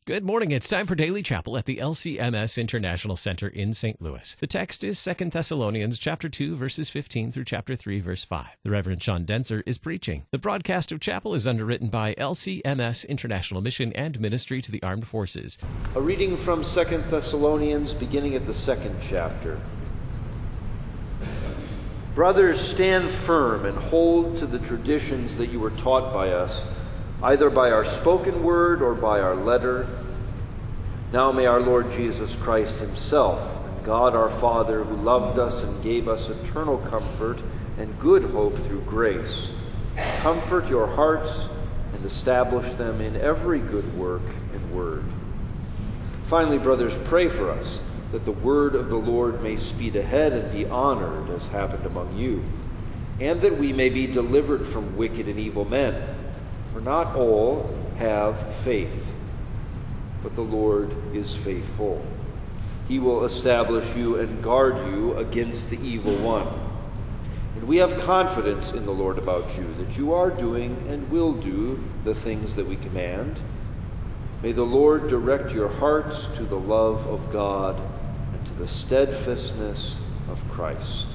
Good morning. It's time for Daily Chapel at the LCMS International Center in St. Louis. The text is 2 Thessalonians chapter 2, verses 15 through chapter 3, verse 5. The Reverend Sean Denzer is preaching. The broadcast of chapel is underwritten by LCMS International Mission and Ministry to the Armed Forces. A reading from 2 Thessalonians, beginning at the 2nd chapter. Brothers, stand firm and hold to the traditions that you were taught by us, either by our spoken word or by our letter. Now may our Lord Jesus Christ himself, and God our Father, who loved us and gave us eternal comfort and good hope through grace, comfort your hearts and establish them in every good work and word. Finally, brothers, pray for us, that the word of the Lord may speed ahead and be honored, as happened among you, and that we may be delivered from wicked and evil men. For not all have faith, but the Lord is faithful. He will establish you and guard you against the evil one. And we have confidence in the Lord about you, that you are doing and will do the things that we command. May the Lord direct your hearts to the love of God and to the steadfastness of Christ.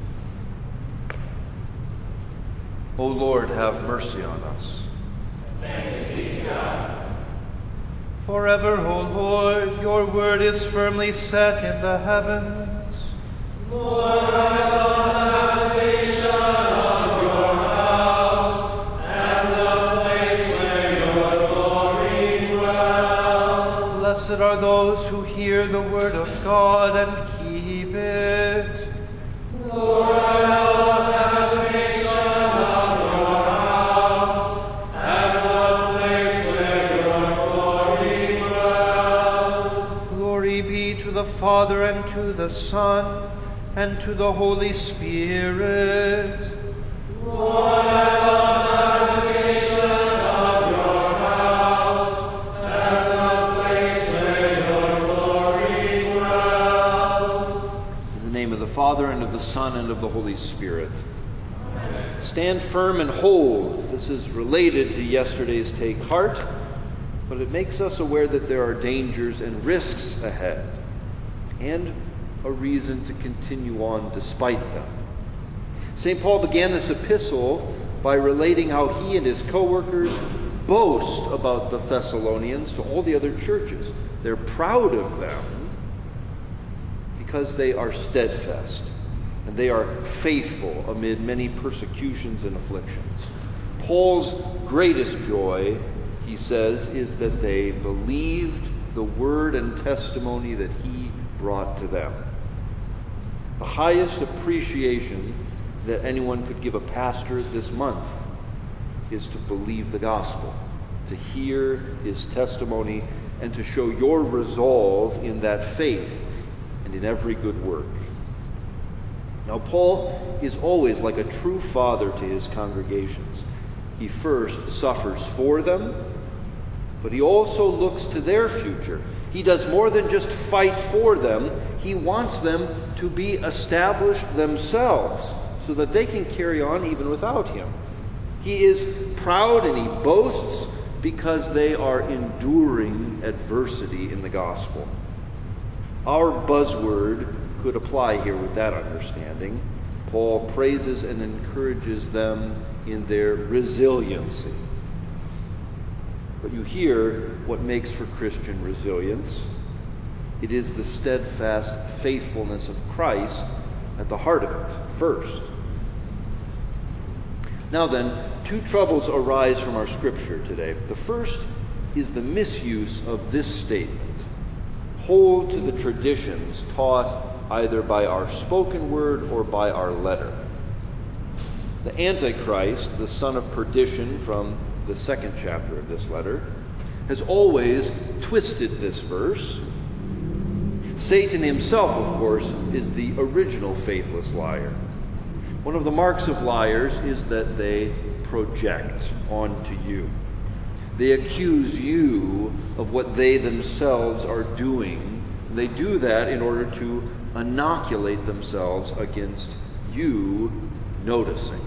O Lord, have mercy on us. Thanks be to God. Forever, O Lord, your word is firmly set in the heavens. Lord, I love the habitation of your house and the place where your glory dwells. Blessed are those who hear the word of God and keep it. Lord, I love the habitation of your house and the place where your glory dwells. Glory be to the Father, and to the Son, and to the Holy Spirit. Lord, I love the habitation of your house and the place where your glory dwells. In the name of the Father, and of the Son, and of the Holy Spirit. Amen. Stand firm and hold. This is related to yesterday's Take Heart, but it makes us aware that there are dangers and risks ahead, and a reason to continue on despite them. St. Paul began this epistle by relating how he and his co-workers boast about the Thessalonians to all the other churches. They're proud of them because they are steadfast and they are faithful amid many persecutions and afflictions. Paul's greatest joy, he says, is that they believed the word and testimony that he brought to them. The highest appreciation that anyone could give a pastor this month is to believe the gospel, to hear his testimony, and to show your resolve in that faith and in every good work. Now, Paul is always like a true father to his congregations. He first suffers for them, but he also looks to their future. He does more than just fight for them. He wants them to be established themselves so that they can carry on even without him. He is proud and he boasts because they are enduring adversity in the gospel. Our buzzword could apply here with that understanding. Paul praises and encourages them in their resiliency. But you hear what makes for Christian resilience. It is the steadfast faithfulness of Christ at the heart of it first. Now then, two troubles arise from our scripture today. The first is the misuse of this statement: hold to the traditions taught either by our spoken word or by our letter. The Antichrist, the son of perdition from the 2nd chapter of this letter, has always twisted this verse. Satan himself, of course, is the original faithless liar. One of the marks of liars is that they project onto you. They accuse you of what they themselves are doing. They do that in order to inoculate themselves against you noticing.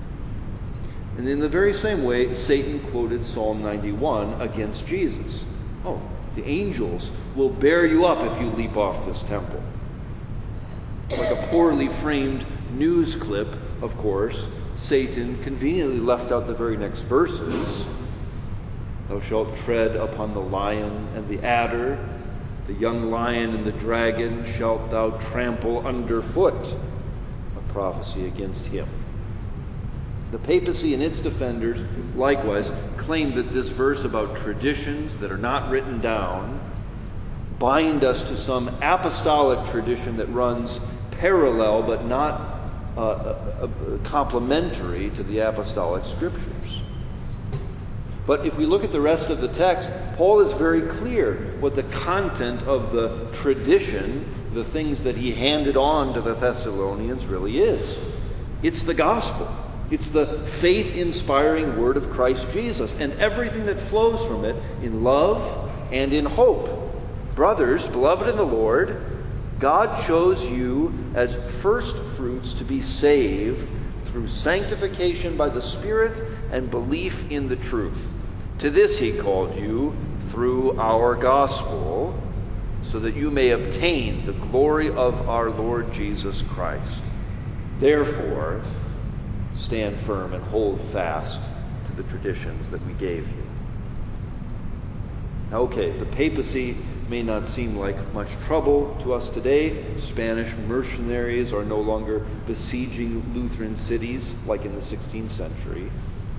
And in the very same way, Satan quoted Psalm 91 against Jesus. Oh, the angels will bear you up if you leap off this temple. Like a poorly framed news clip, of course, Satan conveniently left out the very next verses. Thou shalt tread upon the lion and the adder, the young lion and the dragon shalt thou trample underfoot. A prophecy against him. The papacy and its defenders likewise claim that this verse about traditions that are not written down bind us to some apostolic tradition that runs parallel but not complementary to the apostolic scriptures. But if we look at the rest of the text, Paul is very clear what the content of the tradition, the things that he handed on to the Thessalonians, really is. It's the gospel. It's the faith-inspiring word of Christ Jesus and everything that flows from it in love and in hope. Brothers, beloved in the Lord, God chose you as first fruits to be saved through sanctification by the Spirit and belief in the truth. To this he called you through our gospel, so that you may obtain the glory of our Lord Jesus Christ. Therefore, stand firm and hold fast to the traditions that we gave you. Okay, the papacy may not seem like much trouble to us today. Spanish mercenaries are no longer besieging Lutheran cities like in the 16th century.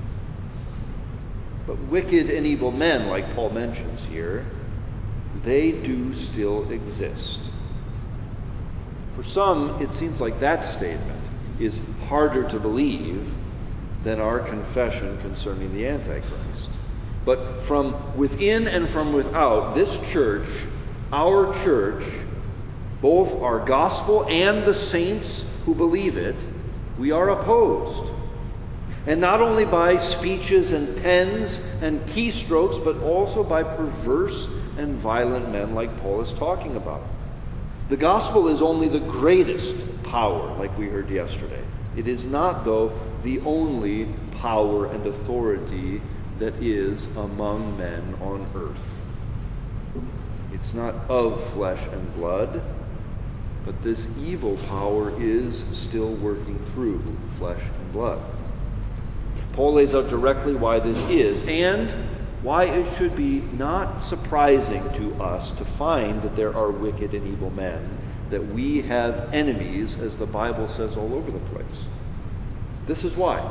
But wicked and evil men, like Paul mentions here, they do still exist. For some, it seems like that statement is harder to believe than our confession concerning the Antichrist. But from within and from without, this church, our church, both our gospel and the saints who believe it, we are opposed. And not only by speeches and pens and keystrokes, but also by perverse and violent men like Paul is talking about. The gospel is only the greatest power, like we heard yesterday. It is not, though, the only power and authority that is among men on earth. It's not of flesh and blood, but this evil power is still working through flesh and blood. Paul lays out directly why this is, and why it should be not surprising to us to find that there are wicked and evil men, that we have enemies, as the Bible says all over the place. This is why.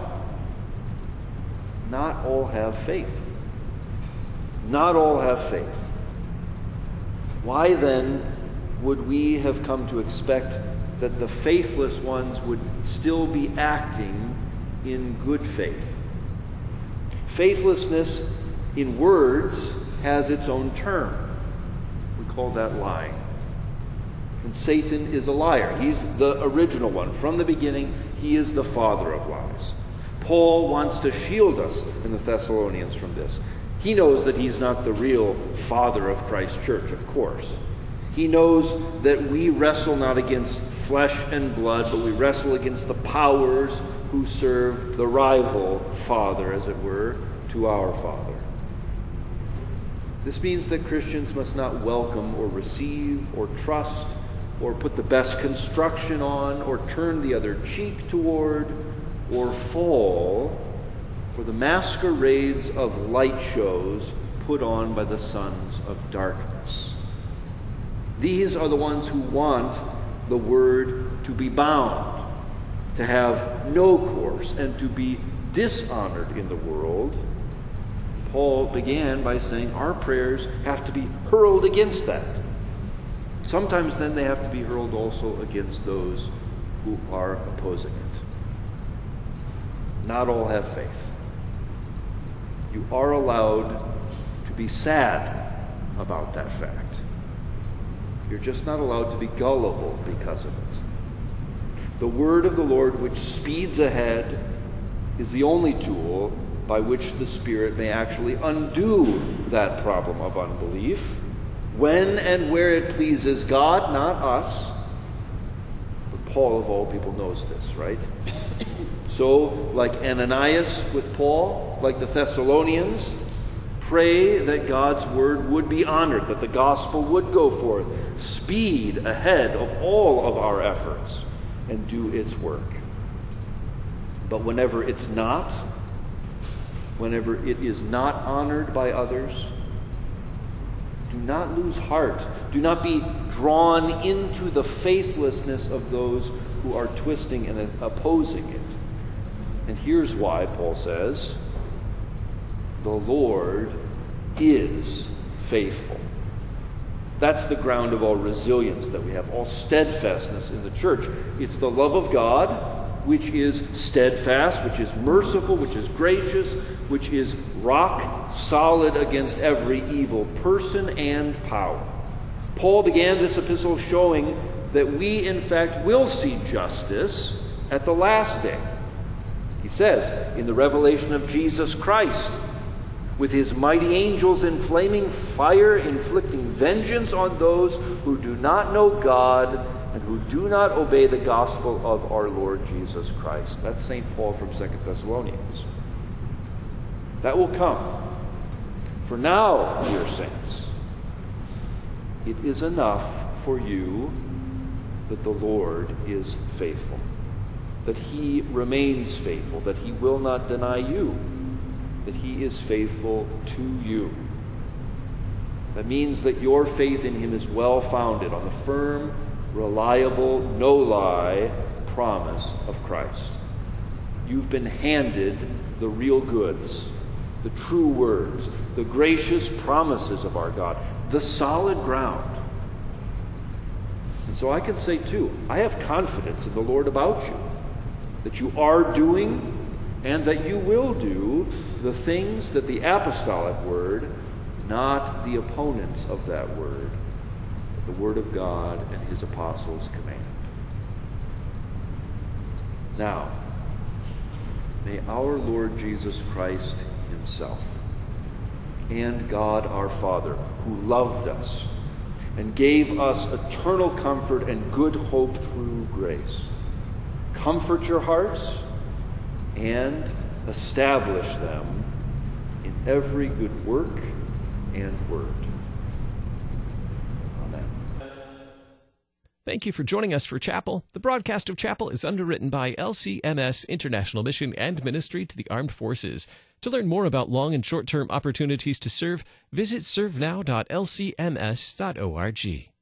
Not all have faith. Not all have faith. Why then would we have come to expect that the faithless ones would still be acting in good faith? Faithlessness in words has its own term. We call that lying. And Satan is a liar. He's the original one. From the beginning, he is the father of lies. Paul wants to shield us in the Thessalonians from this. He knows that he's not the real father of Christ's church, of course. He knows that we wrestle not against flesh and blood, but we wrestle against the powers who serve the rival father, as it were, to our Father. This means that Christians must not welcome or receive or trust or put the best construction on or turn the other cheek toward or fall for the masquerades of light shows put on by the sons of darkness. These are the ones who want the word to be bound, to have no course, and to be dishonored in the world. Paul began by saying our prayers have to be hurled against that. Sometimes then they have to be hurled also against those who are opposing it. Not all have faith. You are allowed to be sad about that fact. You're just not allowed to be gullible because of it. The word of the Lord, which speeds ahead, is the only tool by which the Spirit may actually undo that problem of unbelief when and where it pleases God, not us. But Paul, of all people, knows this, right? So, like Ananias with Paul, like the Thessalonians, Pray that God's word would be honored, that the gospel would go forth, speed ahead of all of our efforts, and do its work. But whenever it's not, whenever it is not honored by others, do not lose heart. Do not be drawn into the faithlessness of those who are twisting and opposing it. And here's why Paul says, the Lord is faithful. That's the ground of all resilience that we have, all steadfastness in the church. It's the love of God, which is steadfast, which is merciful, which is gracious, which is rock solid against every evil person and power. Paul began this epistle showing that we, in fact, will see justice at the last day. He says, in the revelation of Jesus Christ, with his mighty angels in flaming fire, inflicting vengeance on those who do not know God and who do not obey the gospel of our Lord Jesus Christ. That's St. Paul from 2 Thessalonians. That will come. For now, dear saints, it is enough for you that the Lord is faithful, that he remains faithful, that he will not deny you, that he is faithful to you. That means that your faith in him is well founded on the firm, reliable, no-lie promise of Christ. You've been handed the real goods, the true words, the gracious promises of our God, the solid ground. And so I can say too, I have confidence in the Lord about you, that you are doing and that you will do the things that the apostolic word, not the opponents of that word, but the word of God and his apostles command. Now, may our Lord Jesus Christ himself and God our Father, who loved us and gave us eternal comfort and good hope through grace, comfort your hearts and establish them in every good work and word. Amen. Thank you for joining us for Chapel. The broadcast of Chapel is underwritten by LCMS International Mission and Ministry to the Armed Forces. To learn more about long and short-term opportunities to serve, visit servenow.lcms.org.